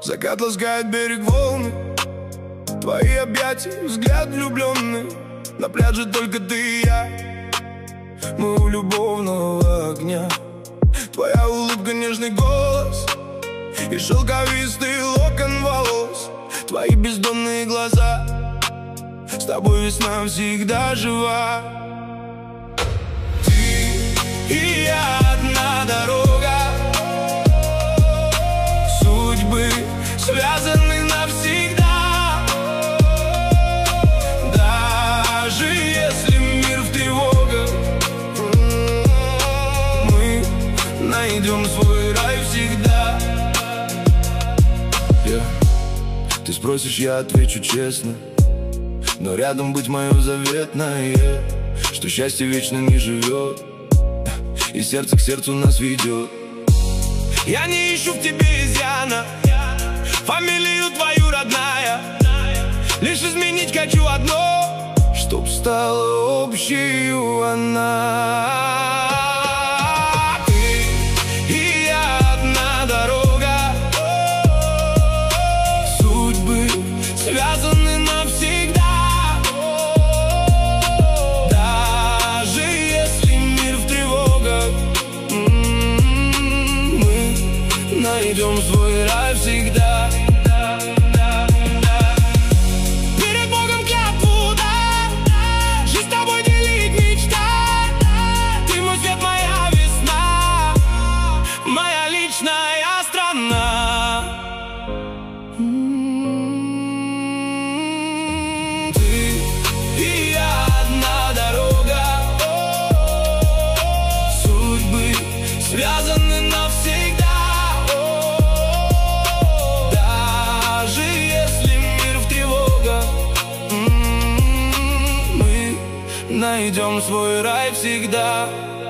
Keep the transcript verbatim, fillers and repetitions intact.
Закат ласкает берег волны, твои объятия, взгляд влюбленный. На пляже только ты и я, мы у любовного огня. Твоя улыбка, нежный голос и шелковистый локон волос. Твои бездонные глаза, с тобой весна всегда жива. Ты и я одна дорога, судьбы связаны навсегда. Даже если мир в тревогах, мы найдем свой рай всегда. yeah. Ты спросишь, я отвечу честно, но рядом быть мое заветное, что счастье вечно не живет, и сердце к сердцу нас ведет. Я не ищу в тебе изъяна, фамилию твою родная, лишь изменить хочу одно, чтоб стала общей она. Ты и я одна дорога, судьбы связаны навсегда. Даже если мир в тревогах, мы найдем свой рай всегда. Перед Богом клятву дам, жизнь с тобой делить мечта. Ты мой свет, моя весна, моя личная страна. Ты и я одна дорога, судьбы связаны навсегда. Даже если мир в тревогах, мы найдем свой рай всегда.